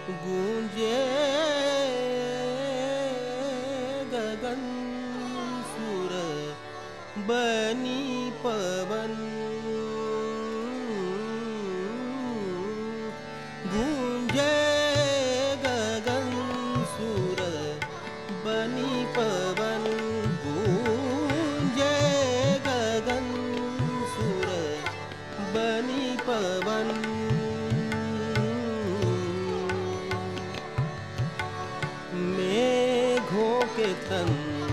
गूंजे गगन सुर बनी पवन, गूंजे गगन सुर बनी पवन, गूंजे गगन सुर बनी पवन। मेघों के तन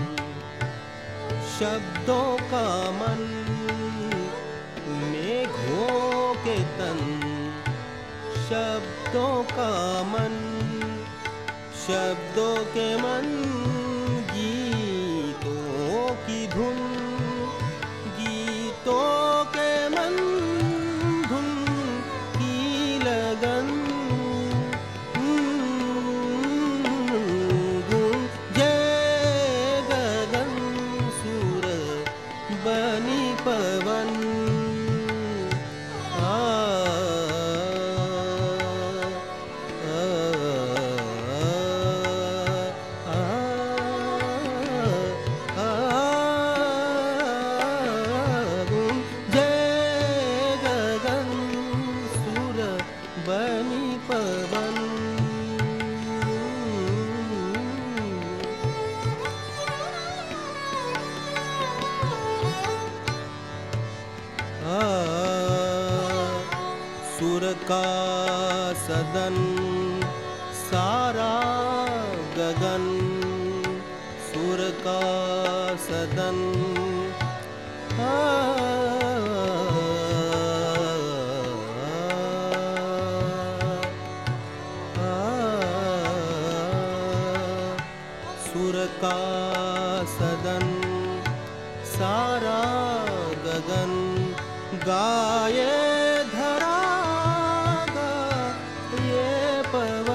शब्दों का मन, मेघों के तन शब्दों का मन, शब्दों के मन गीतों की धुन, गीतों के मन धुन की लगन। गूंजे गगन सुर बनी पवन, बनी पवन। सुर का सदन सारा गगन, सुर का सदन सुर का सदन सारा गगन, गाये धरा गा ये पवन।